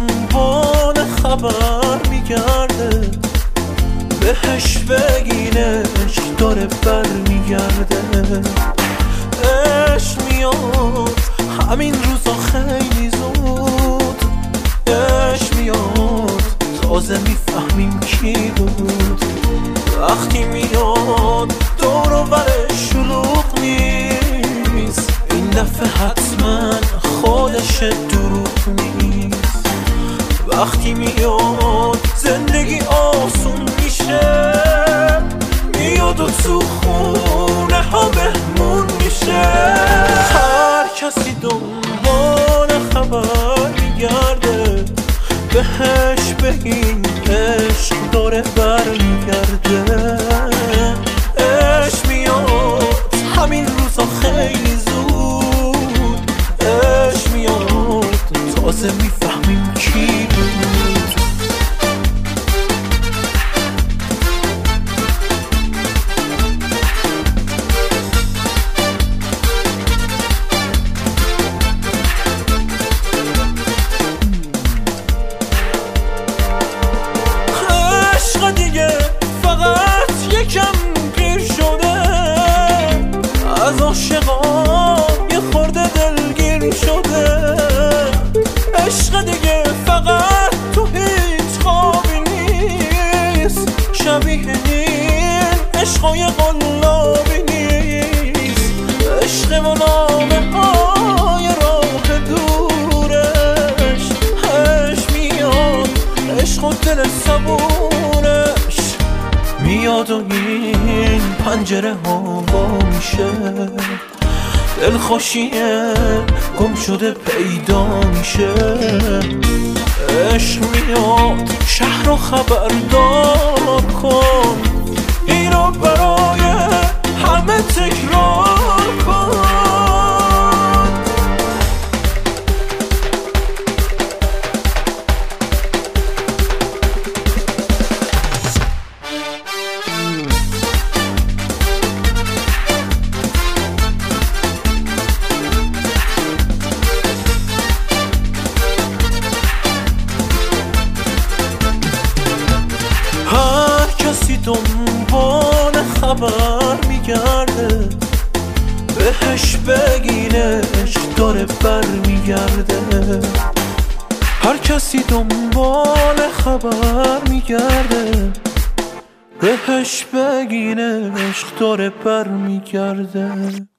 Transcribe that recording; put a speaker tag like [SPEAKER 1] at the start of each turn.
[SPEAKER 1] دنبال خبر میگرده، بهش بگین عشق داره بر میگرده. عشق میاد همین روزا خیلی زود، عشق میاد تازه میفهمیم کی بود. وقتی میاد دور و برش شلوغ نیست، این دفعه حتما خودش دروغ نیست. وقتی میاد زندگی آسون میشه، میاد و تو خونه ها بهمون میشه. هر کسی دنبال خبر میگرده، بهش بگین عشق داره برمیگرده. عشق میاد همین روزا خیلی زود، عشق میاد تازه میفهمیم کی بود. دیگه فقط یکم گیر شده، از عاشقا یه خورده دلگیر شده. عشق دیگه فقط تو هیچ خوابی نیست، شبیه این عشقای قلابی نیست. عشق و نامه های راه دورش، عشق میاد عشق و دل صبورش میاد و این پنجره ها با میشه. دلخوشیه گم شده پیدا میشه. عشق میاد شهر رو خبردار کن، این رو برای همه تکرار کن. دنبال خبر میگرده، بهش بگین عشق داره بر میگرده. هر کسی دنبال خبر میگرده، بهش بگین عشق داره بر میگرده.